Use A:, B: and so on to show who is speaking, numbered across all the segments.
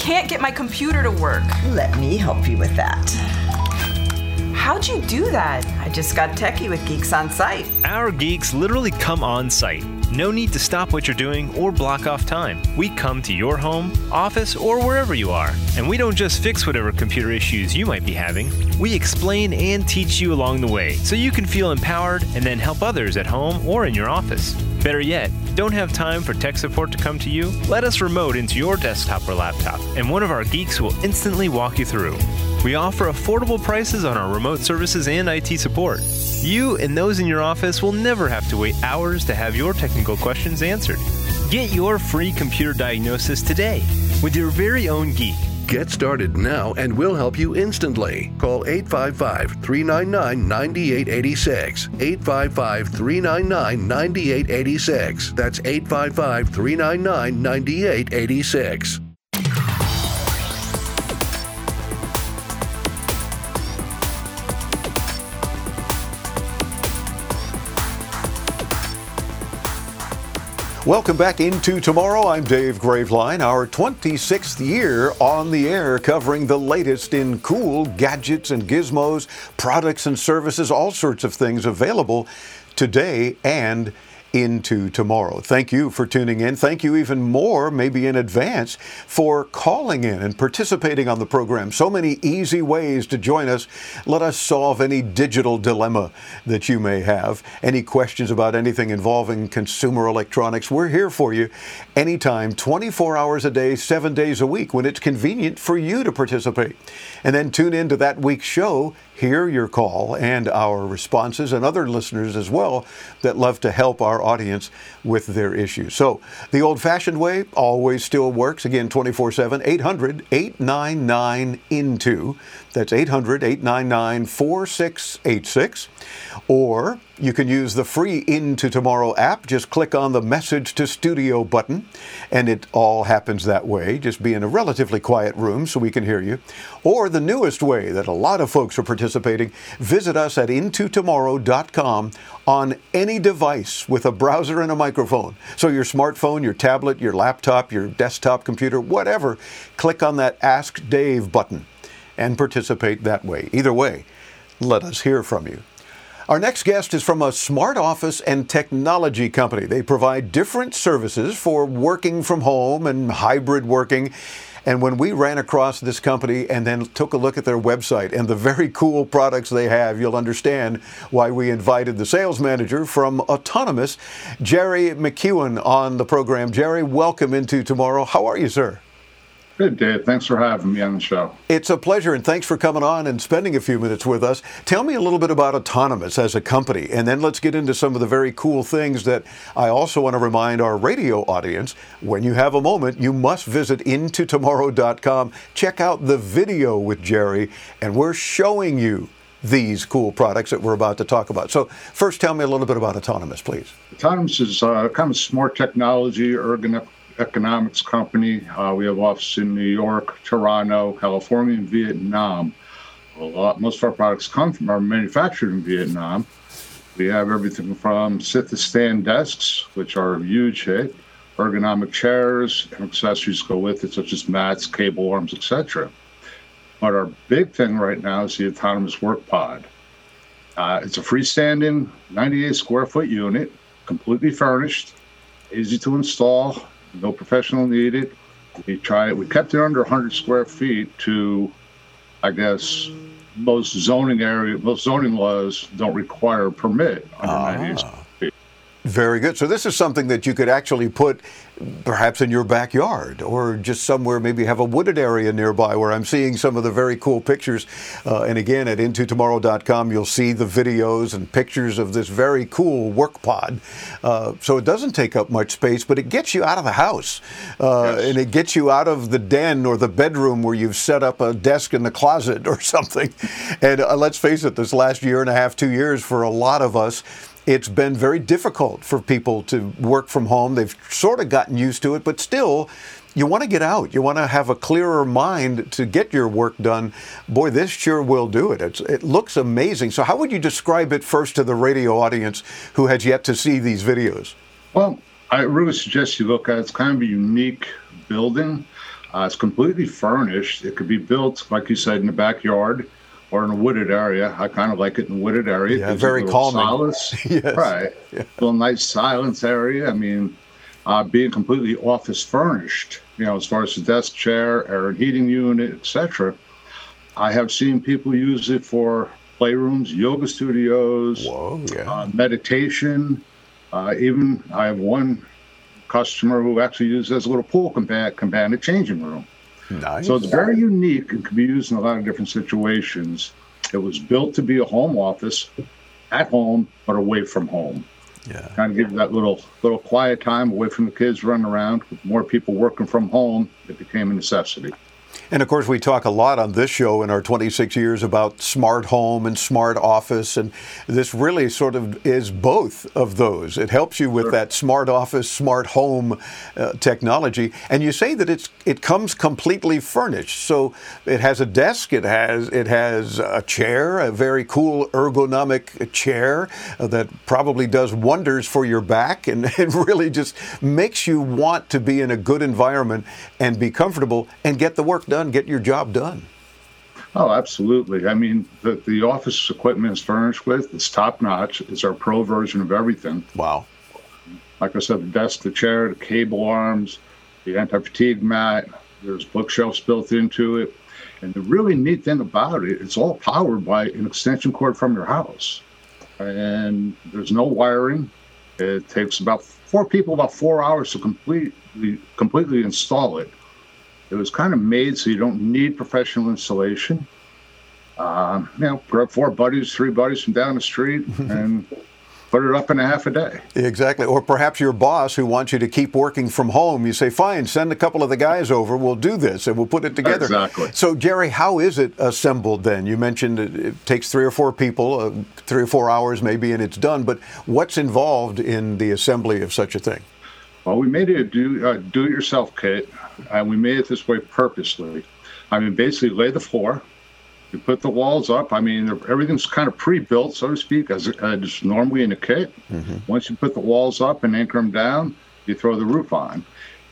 A: can't get my computer to work.
B: Let me help you with that.
A: How'd you do that?
B: I just got techie with Geeks on Site.
C: Our geeks literally come on site. No need to stop what you're doing or block off time. We come to your home, office, or wherever you are. And we don't just fix whatever computer issues you might be having. We explain and teach you along the way so you can feel empowered and then help others at home or in your office. Better yet, don't have time for tech support to come to you? Let us remote into your desktop or laptop, and one of our geeks will instantly walk you through. We offer affordable prices on our remote services and IT support. You and those in your office will never have to wait hours to have your technical questions answered. Get your free computer diagnosis today with your very own geek.
D: Get started now and we'll help you instantly. Call 855-399-9886. 855-399-9886. That's 855-399-9886.
E: Welcome back into Tomorrow. I'm Dave Graveline, our 26th year on the air, covering the latest in cool gadgets and gizmos, products and services, all sorts of things available today and into tomorrow. Thank you for tuning in. Thank you even more, maybe in advance, for calling in and participating on the program. So many easy ways to join us. Let us solve any digital dilemma that you may have. Any questions about anything involving consumer electronics, we're here for you anytime, 24 hours a day, 7 days a week, when it's convenient for you to participate. And then tune in to that week's show, hear your call and our responses, and other listeners as well that love to help our audience with their issues. So the old-fashioned way always still works. Again, 24/7, 800-899-INTO. That's 800-899-4686. Or you can use the free Into Tomorrow app. Just click on the Message to Studio button, and it all happens that way. Just be in a relatively quiet room so we can hear you. Or the newest way that a lot of folks are participating, visit us at intotomorrow.com on any device with a browser and a microphone. So your smartphone, your tablet, your laptop, your desktop computer, whatever, click on that Ask Dave button and participate that way. Either way, let us hear from you. Our next guest is from a smart office and technology company. They provide different services for working from home and hybrid working. And when we ran across this company and then took a look at their website and the very cool products they have, you'll understand why we invited the sales manager from Autonomous, Jerry McEwen, on the program. Jerry, welcome into Tomorrow. How are you, sir?
F: Good, Dave. Thanks for having me on the show.
E: It's a pleasure, and thanks for coming on and spending a few minutes with us. Tell me a little bit about Autonomous as a company, and then let's get into some of the very cool things that I also want to remind our radio audience. When you have a moment, you must visit intotomorrow.com. Check out the video with Jerry, and we're showing you these cool products that we're about to talk about. So first, tell me a little bit about Autonomous, please.
F: Autonomous is kind of smart technology, economics company. We have offices in New York, Toronto, California, and Vietnam. Most of our products come from our manufactured in Vietnam. We have everything from sit-to-stand desks, which are a huge hit, ergonomic chairs, and accessories go with it, such as mats, cable arms, etc. But our big thing right now is the Autonomous Work Pod. It's a freestanding 98 square foot unit, completely furnished, easy to install, no professional needed. We kept it under 100 square feet to, I guess, most zoning laws don't require a permit under 98 square feet.
E: Very good. So this is something that you could actually put perhaps in your backyard, or just somewhere, maybe have a wooded area nearby, where I'm seeing some of the very cool pictures. And again, at intotomorrow.com, you'll see the videos and pictures of this very cool work pod. So it doesn't take up much space, but it gets you out of the house. Yes. And it gets you out of the den or the bedroom where you've set up a desk in the closet or something. And let's face it, this last year and a half, 2 years, for a lot of us, it's been very difficult for people to work from home. They've sort of gotten used to it, but still, you want to get out. You want to have a clearer mind to get your work done. Boy, this sure will do it. It looks amazing. So how would you describe it first to the radio audience who has yet to see these videos?
F: Well, I really suggest you look at it. It's kind of a unique building. It's completely furnished. It could be built, like you said, in the backyard or in a wooded area. I kind of like it in a wooded area.
E: Yeah, very calming.
F: Solace.
E: Yes.
F: Right.
E: Yeah.
F: Little nice silence area. I mean, being completely office furnished, as far as the desk, chair, air and heating unit, etc. I have seen people use it for playrooms, yoga studios, meditation. Even I have one customer who actually uses it as a little pool companion changing room.
E: Nice.
F: So it's very unique and can be used in a lot of different situations. It was built to be a home office, at home, but away from home.
E: Yeah.
F: Kind of give you that little quiet time away from the kids running around. With more people working from home, it became a necessity.
E: And of course, we talk a lot on this show in our 26 years about smart home and smart office, and this really sort of is both of those. It helps you with that smart office, smart home technology. And you say that it comes completely furnished. So it has a desk, it has a chair, a very cool ergonomic chair that probably does wonders for your back, and it really just makes you want to be in a good environment and be comfortable and get the work done, get your job done.
F: Oh, absolutely. I mean, the office equipment is furnished with, it's top notch. It's our pro version of everything.
E: Wow.
F: Like I said, the desk, the chair, the cable arms, the anti-fatigue mat, there's bookshelves built into it. And the really neat thing about it, it's all powered by an extension cord from your house. And there's no wiring. It takes about 4 hours to completely install it. It was kind of made so you don't need professional installation. Grab 3 buddies from down the street and put it up in a half a day.
E: Exactly. Or perhaps your boss who wants you to keep working from home, you say, fine, send a couple of the guys over, we'll do this and we'll put it together.
F: Exactly.
E: So, Jerry, how is it assembled then? You mentioned it takes 3 or 4 people, 3 or 4 hours maybe, and it's done. But what's involved in the assembly of such a thing?
F: Well, we made it a do-it-yourself kit, and we made it this way purposely. I mean, basically lay the floor, you put the walls up. I mean, everything's kind of pre-built, so to speak, as normally in a kit. Mm-hmm. Once you put the walls up and anchor them down, you throw the roof on.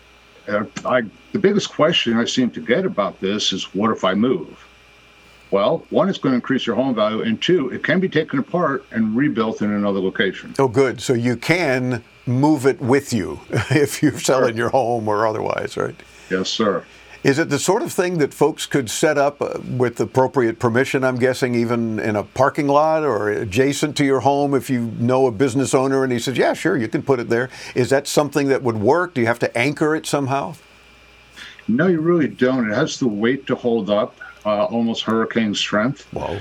F: The biggest question I seem to get about this is, what if I move? Well, 1, it's going to increase your home value, and 2, it can be taken apart and rebuilt in another location.
E: Oh, good. So you can move it with you if you're selling your home or otherwise, right?
F: Yes, sir.
E: Is it the sort of thing that folks could set up with appropriate permission, I'm guessing, even in a parking lot or adjacent to your home if you know a business owner and he says, yeah, sure, you can put it there? Is that something that would work? Do you have to anchor it somehow?
F: No, you really don't. It has the weight to hold up. Almost hurricane strength. Wow.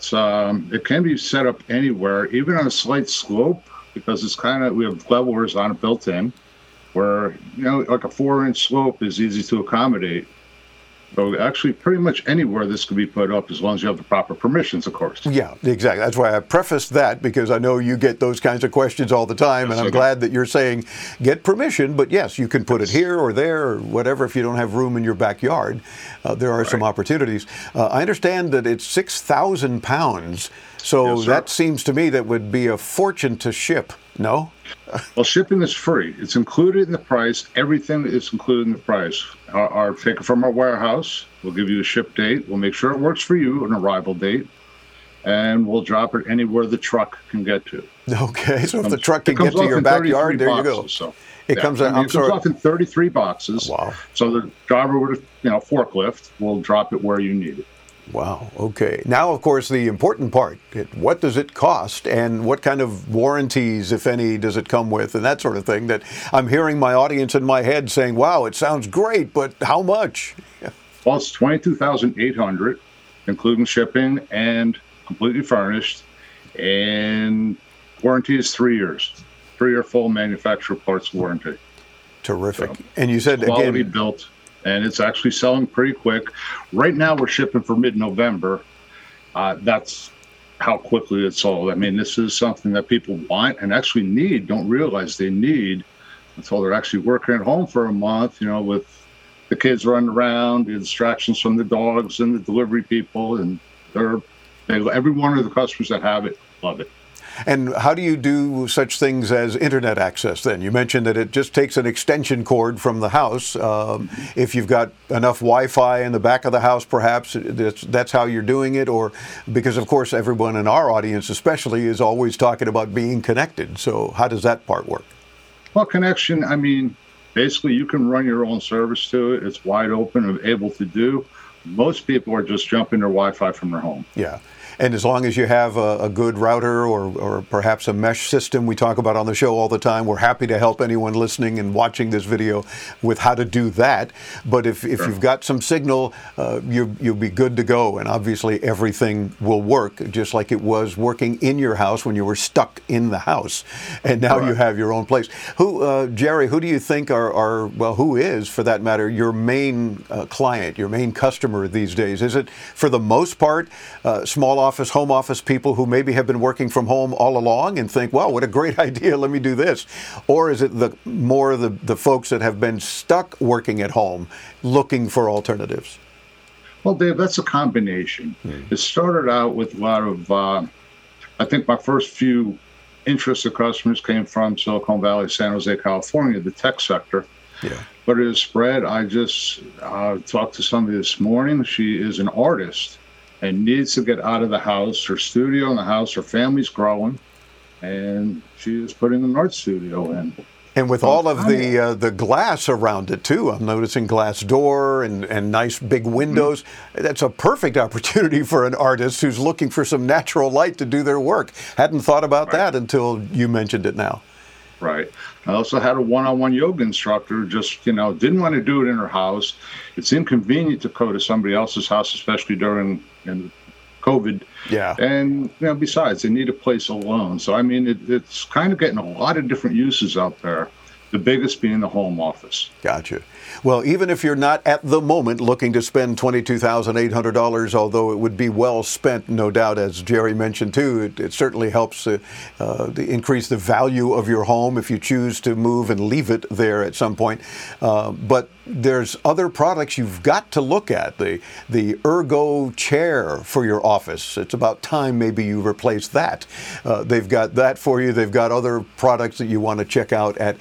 F: It can be set up anywhere, even on a slight slope, because we have levelers on it built in, where like a 4-inch slope is easy to accommodate. So actually, pretty much anywhere this could be put up, as long as you have the proper permissions, of course.
E: Yeah, exactly. That's why I prefaced that, because I know you get those kinds of questions all the time, and I'm glad that you're saying get permission. But yes, you can put it here or there or whatever if you don't have room in your backyard. There are some opportunities. I understand that it's 6,000 pounds. So that seems to me that would be a fortune to ship. No?
F: Well, shipping is free. It's included in the price. Everything is included in the price. Take it from our warehouse. We'll give you a ship date. We'll make sure it works for you, an arrival date. And we'll drop it anywhere the truck can get to.
E: Okay, so if the truck can get to your backyard, there you go.
F: So,
E: it comes
F: off in 33 boxes.
E: Wow.
F: So the driver with a forklift will drop it where you need it.
E: Wow. Okay. Now, of course, the important part, what does it cost and what kind of warranties, if any, does it come with and that sort of thing that I'm hearing my audience in my head saying, wow, it sounds great, but how much?
F: Well, it's $22,800, including shipping and completely furnished. And warranty is 3 years, 3-year full manufacturer parts warranty.
E: Terrific. So, and you said,
F: quality
E: again,
F: built. And it's actually selling pretty quick. Right now, we're shipping for mid-November. That's how quickly it's sold. I mean, this is something that people want and actually need, don't realize they need, until they're actually working at home for a month, with the kids running around, the distractions from the dogs and the delivery people. And every one of the customers that have it love it.
E: And how do you do such things as internet access then? You mentioned that it just takes an extension cord from the house. If you've got enough Wi-Fi in the back of the house, perhaps that's how you're doing it, or because of course everyone in our audience especially is always talking about being connected. So how does that part work?
F: Well, connection, I mean, basically you can run your own service to it. It's wide open and able to do. Most people are just jumping their Wi-Fi from their home.
E: Yeah. And as long as you have a good router or perhaps a mesh system we talk about on the show all the time, we're happy to help anyone listening and watching this video with how to do that. But if you've got some signal, you'll be good to go. And obviously everything will work just like it was working in your house when you were stuck in the house. And now you have your own place. Jerry, who do you think who is, for that matter, your main client, your main customer these days? Is it, for the most part, small office, home office people who maybe have been working from home all along and think, wow, what a great idea, let me do this? Or is it more the folks that have been stuck working at home looking for alternatives?
F: Well, Dave, that's a combination. It started out with a lot of, I think my first few interested customers came from Silicon Valley, San Jose, California, the tech sector.
E: Yeah.
F: But it has spread. I just talked to somebody this morning. She is an artist and needs to get out of the house, her studio in the house, her family's growing, and she is putting an art studio in.
E: And with all of the glass around it too, I'm noticing glass door and nice big windows. That's a perfect opportunity for an artist who's looking for some natural light to do their work. Hadn't thought about that until you mentioned it now.
F: Right. I also had a one-on-one yoga instructor, just, didn't want to do it in her house. It's inconvenient to go to somebody else's house, especially during COVID.
E: Yeah.
F: And, besides, they need a place alone. So, I mean, it's kind of getting a lot of different uses out there, the biggest being the home office.
E: Gotcha. Well, even if you're not at the moment looking to spend $22,800, although it would be well spent, no doubt, as Jerry mentioned too, it certainly helps to increase the value of your home if you choose to move and leave it there at some point. But there's other products you've got to look at. The Ergo chair for your office. It's about time maybe you replace that. They've got that for you. They've got other products that you want to check out at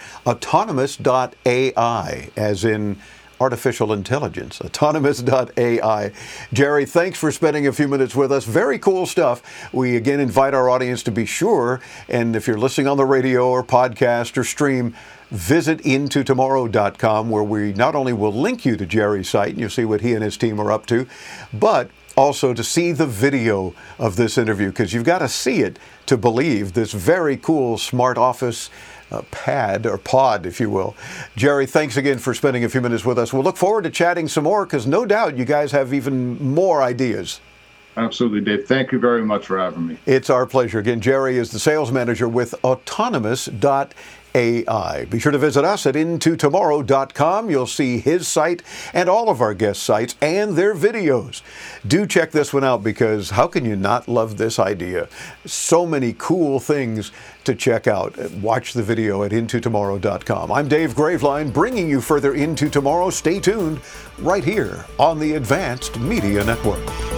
E: autonomous.ai, as in artificial intelligence, autonomous.ai. Jerry, thanks for spending a few minutes with us. Very cool stuff. We again invite our audience to be sure, and if you're listening on the radio or podcast or stream, visit intotomorrow.com, where we not only will link you to Jerry's site and you'll see what he and his team are up to, but also to see the video of this interview, because you've got to see it to believe this very cool smart office pad, or pod, if you will. Jerry, thanks again for spending a few minutes with us. We'll look forward to chatting some more, because no doubt you guys have even more ideas.
F: Absolutely, Dave. Thank you very much for having me.
E: It's our pleasure. Again, Jerry is the sales manager with autonomous.ai. Be sure to visit us at intotomorrow.com. You'll see his site and all of our guest sites and their videos. Do check this one out, because how can you not love this idea? So many cool things to check out. Watch the video at intotomorrow.com. I'm Dave Graveline, bringing you further into tomorrow. Stay tuned right here on the Advanced Media Network.